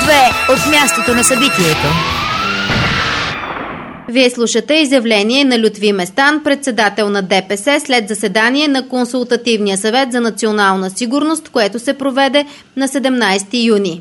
от мястото на събитието. Вие слушате изявление на Лютви Местан, председател на ДПС, след заседание на Консултативния съвет за национална сигурност, което се проведе на 17 юни.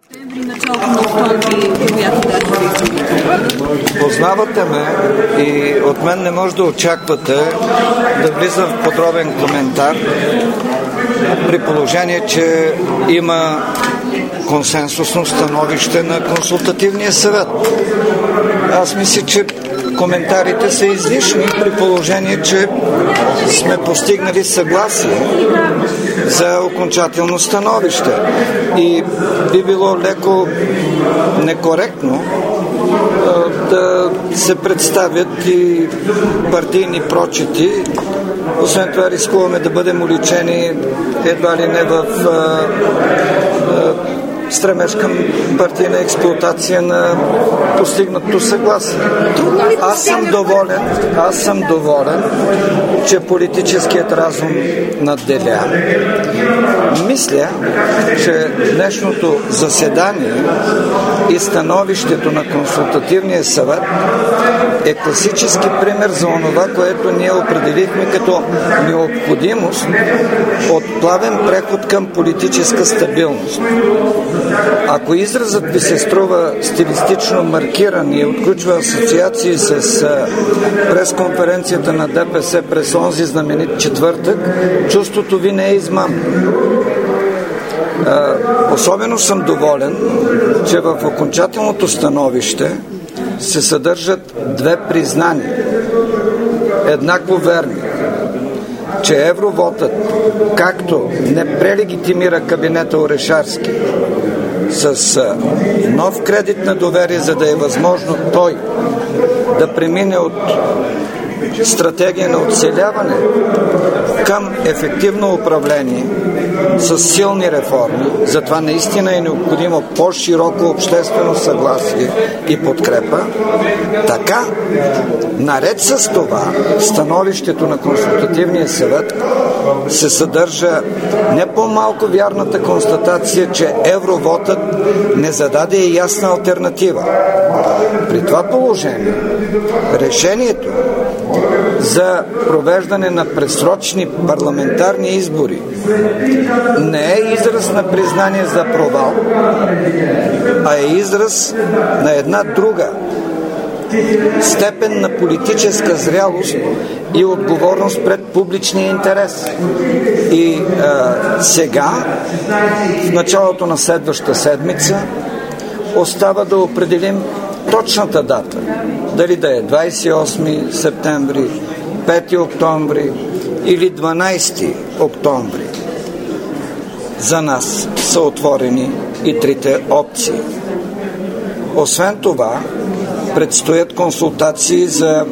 Познавате ме и от мен не може да очаквате да влизам в подробен коментар, при положение, че има консенсусно становище на Консултативния съвет. Аз мисля, че коментарите са излишни, при положение, че сме постигнали съгласие за окончателно становище. И би било леко некоректно да се представят и партийни прочити. Освен това рискуваме да бъдем уличени едва ли не в стремеж към партийна експлоатация на постигнато съгласие. Аз съм доволен, че политическият разум надделя. Мисля, че днешното заседание и становището на Консултативния съвет е класически пример за онова, което ние определихме като необходимост от плавен преход към политическа стабилност. Ако изразът ви се струва стилистично маркиран и отключва асоциации с пресконференцията на ДПС през онзи знаменит четвъртък, чувството ви не е измам. Особено съм доволен, че в окончателното становище се съдържат две признания, еднакво верни, че евровотът, както не прелегитимира кабинета Орешарски с нов кредит на доверие, за да е възможно той да премине от стратегия на оцеляване към ефективно управление с силни реформи. Затова наистина е необходимо по-широко обществено съгласие и подкрепа. Така, наред с това, становището на Консултативния съвет се съдържа не по-малко вярната констатация, че евровотът не зададе и ясна алтернатива. При това положение, решението за провеждане на предсрочни парламентарни избори не е израз на признание за провал, а е израз на една друга степен на политическа зрялост и отговорност пред публичния интерес. И сега, в началото на следващата седмица, остава да определим точната дата. Дали да е 28 септември, 5 октомври или 12 октомври. За нас са отворени и трите опции. Освен това, предстоят консултации за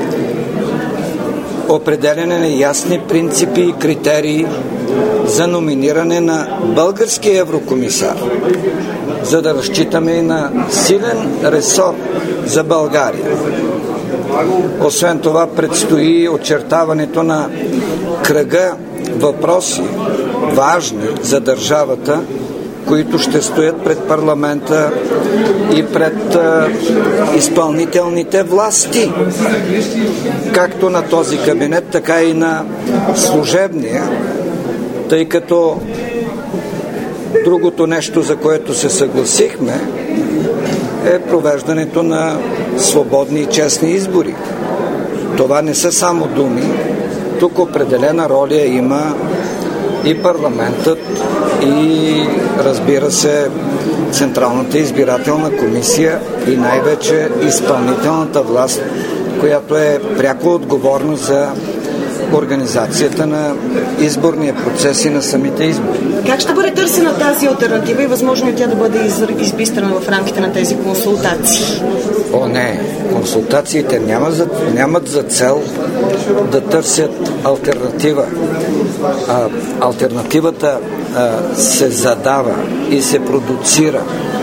определяне на ясни принципи и критерии за номиниране на български еврокомисар, за да разчитаме и на силен ресор за България. Освен това, предстои очертаването на кръга въпроси, важни за държавата, които ще стоят пред парламента и пред изпълнителните власти, както на този кабинет, така и на служебния, тъй като другото нещо, за което се съгласихме, е провеждането на свободни и честни избори. Това не са само думи. Тук определена роля има и парламентът, и разбира се Централната избирателна комисия и най-вече изпълнителната власт, която е пряко отговорна за организацията на изборния процес и на самите избори. Как ще бъде търсена тази алтернатива и възможно ли тя да бъде избистрана в рамките на тези консултации? О, не. Консултациите нямат за цел да търсят алтернатива. Алтернативата се задава и се продуцира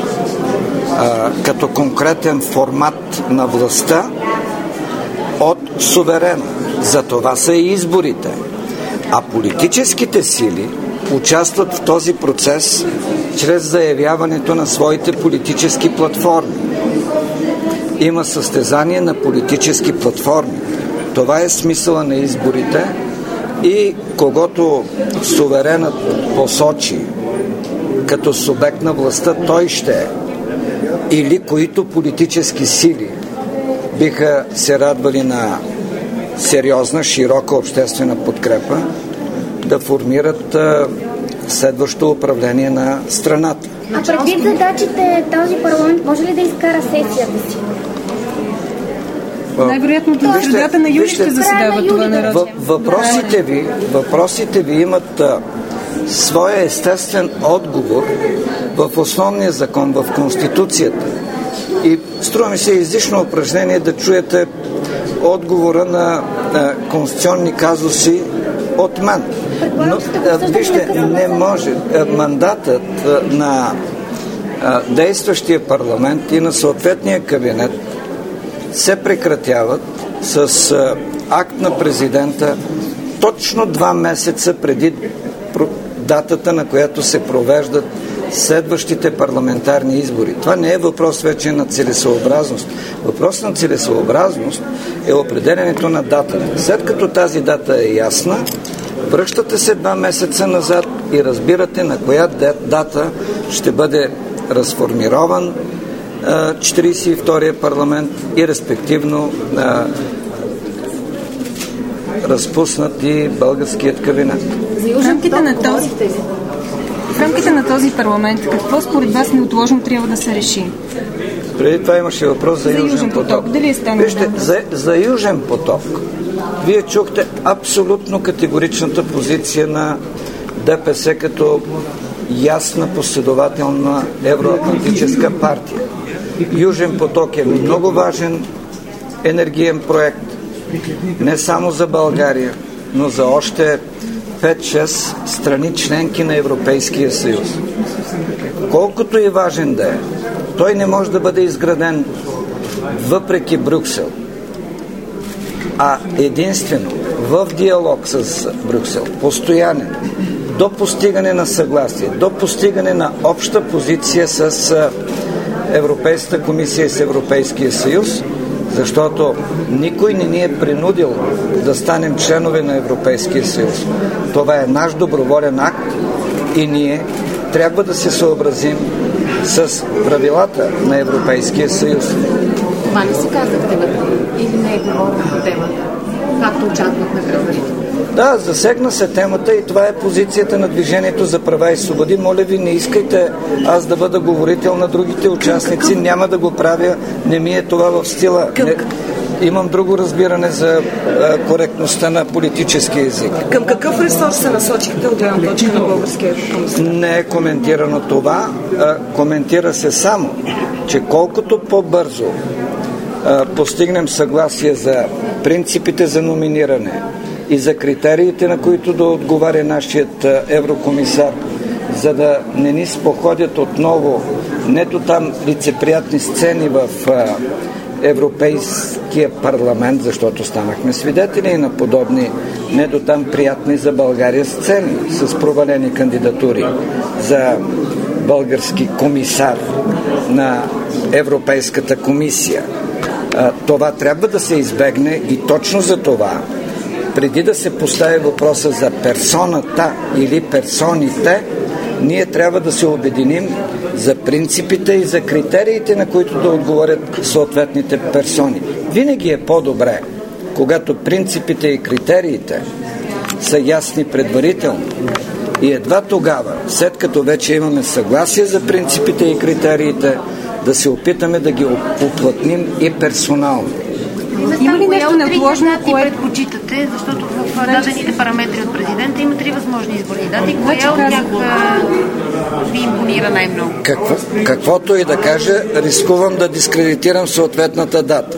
като конкретен формат на властта от суверена. За това са и изборите. А политическите сили участват в този процес чрез заявяването на своите политически платформи. Има състезание на политически платформи. Това е смисъла на изборите и когото суверенът посочи като субект на властта, той ще е. Или които политически сили биха се радвали на сериозна, широка обществена подкрепа да формират следващо управление на страната. А предвид задачите, този парламент може ли да изкара сесията си? Най-вероятно до средата на юли ще заседава това народно. Въпросите ви имат своя естествен отговор в основния закон, в Конституцията. И струва ми се излишно упражнение да чуете отговора на конституционни казуси от мен. Но вижте, не може. Мандатът на действащия парламент и на съответния кабинет се прекратяват с акт на президента точно 2 месеца преди датата, на която се провеждат следващите парламентарни избори. Това не е въпрос вече на целесъобразност. Въпрос на целесъобразност е определенето на датата. След като тази дата е ясна, връщате се 2 месеца назад и разбирате на коя дата ще бъде разформирован 42-я парламент и респективно разпуснат и българският кабинет. В рамките на този парламент, какво според вас неотложно трябва да се реши? Преди това имаше въпрос за Южен поток. Дали вижте, за Южен поток вие чухте абсолютно категоричната позиция на ДПС като ясна, последователна евроатлантическа партия. Южен поток е много важен енергиен проект не само за България, но за още 5-6 страни членки на Европейския съюз. Колкото и важен да е, той не може да бъде изграден въпреки Брюксел, а единствено в диалог с Брюксел, постоянен, до постигане на съгласие, до постигане на обща позиция с Европейската комисия и с Европейския съюз, защото никой не ни е принудил да станем членове на Европейския съюз. Това е наш доброволен акт и ние трябва да се съобразим с правилата на Европейския съюз. Това не се казахте или не е говорено по темата, както очакват на гражданите? Да, засегна се темата и това е позицията на Движението за права и свободи. Моля ви, не искайте аз да бъда говорител на другите участници. Няма да го правя. Не ми е това в стила. Имам друго разбиране за коректността на политическия език. Към какъв ресурс се насочихте от гледна точка на българския комисар? Не е коментирано това. Коментира се само, че колкото по-бързо постигнем съгласие за принципите за номиниране и за критериите, на които да отговаря нашият еврокомисар, за да не ни споходят отново не до там лицеприятни сцени в Европейския парламент, защото станахме свидетели на подобни не до там приятни за България сцени с провалени кандидатури за български комисар на Европейската комисия. Това трябва да се избегне и точно за това, преди да се постави въпроса за персоната или персоните, ние трябва да се обединим за принципите и за критериите, на които да отговорят съответните персони. Винаги е по-добре, когато принципите и критериите са ясни предварително. И едва тогава, след като вече имаме съгласие за принципите и критериите, да се опитаме да ги уплътним и персонално. Има ли нещо неотложно, което предпочитате, защото в дадените параметри от президента има 3 възможни изборни дати. Коя от тях ви импонира най-много? Каквото и да кажа, рискувам да дискредитирам съответната дата.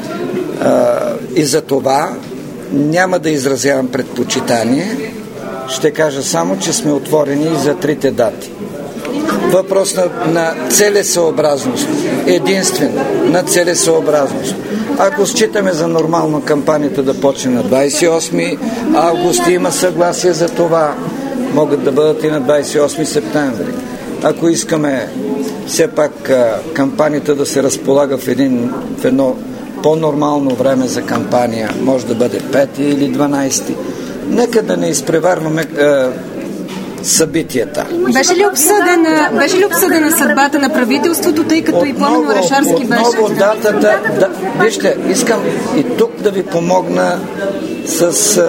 И за това няма да изразявам предпочитание. Ще кажа само, че сме отворени и за 3 дати. Въпрос на целесъобразност. Единствено на целесъобразност. Ако считаме за нормално кампанията да почне на 28 август и има съгласие за това, могат да бъдат и на 28 септември. ако искаме все пак кампанията да се разполага в едно по-нормално време за кампания, може да бъде 5 или 12. Нека да не изпреварваме събитията. Беше ли обсъдена съдбата на правителството, тъй като и Пламен Орешарски беше? Отново датата... Вижте, искам и тук да ви помогна с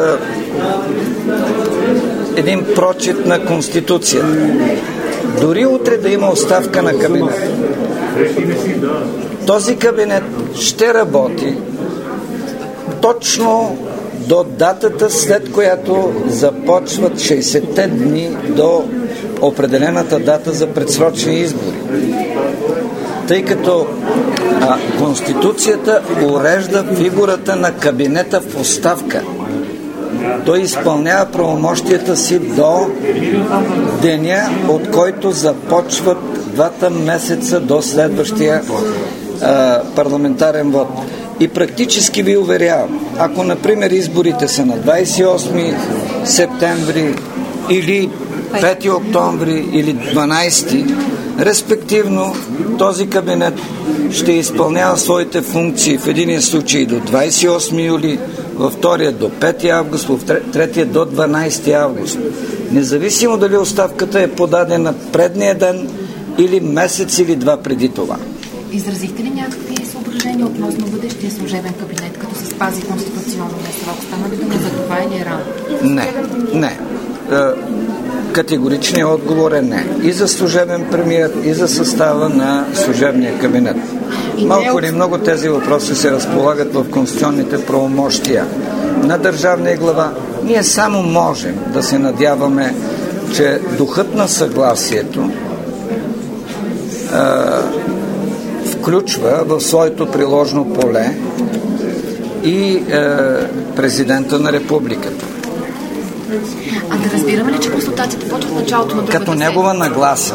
един прочит на Конституцията. Дори утре да има оставка на кабинет, този кабинет ще работи точно до датата, след която започват 60-те дни до определената дата за предсрочни избори. Тъй като Конституцията урежда фигурата на кабинета в оставка. Той изпълнява правомощията си до деня, от който започват 2 месеца до следващия парламентарен вод. И практически ви уверявам, ако, например, изборите са на 28 септември или 5 октомври или 12, респективно този кабинет ще изпълнява своите функции в единия случай до 28 юли, във втория до 5 август, в третия до 12 август. Независимо дали оставката е подадена предния ден или месец или 2 преди това. Изразихте ли някакви съображения относно бъдещия служебен кабинет, като се спази конституционния срок? Стана ли дума за това или рано? Не. Категоричният отговор е не. И за служебен премиер, и за състава на служебния кабинет. Малко или много тези въпроси се разполагат в конституционните правомощия на държавния глава. Ние само можем да се надяваме, че духът на съгласието включва в своето приложно поле и президента на републиката. А да разбираме ли, че консултацията почва в началото на другата като негова нагласа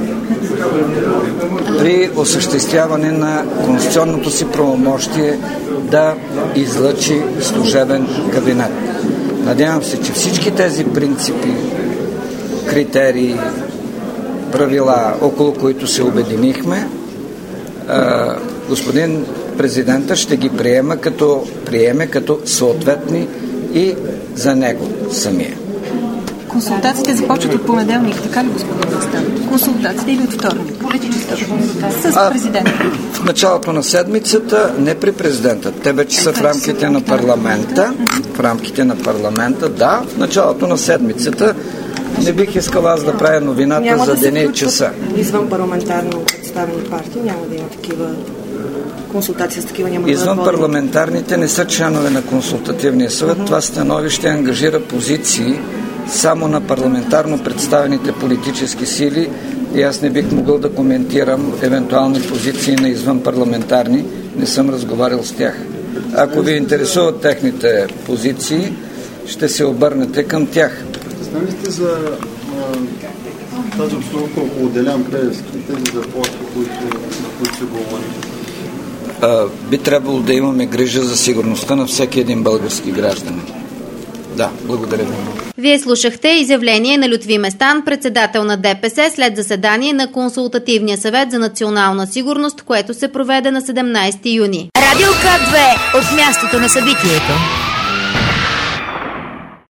при осъществяване на конституционното си правомощие да излъчи служебен кабинет. Надявам се, че всички тези принципи, критерии, правила, около които се обединихме, господин президента ще ги приеме като съответни и за него самия. Консултациите започват от понеделник, така ли, господин Местан? Консултациите или от вторник? политическа консултация с президента. В началото на седмицата, не при президента. Те вече са в рамките на парламента. В рамките на парламента, да. В началото на седмицата не бих искал аз да правя новината за деня и часа. Извън парламентарно представени партии няма да има такива консултации с такива, няма да Извън парламентарните не са членове на консултативния съвет. Това становище ангажира позиции само на парламентарно представените политически сили и аз не бих могъл да коментирам евентуални позиции на извън парламентарни. Не съм разговарял с тях. Ако ви интересуват техните позиции, ще се обърнете към тях. Знаете ли за тази обстановка около Делян Пеевски, тези заплахи, които се говорят? Би трябвало да имаме грижа за сигурността на всеки един български гражданин. Да, благодаря ви. Вие слушахте изявление на Лютви Местан, председател на ДПС, след заседание на Консултативния съвет за национална сигурност, което се проведе на 17 юни. Радио К2 от мястото на събитието.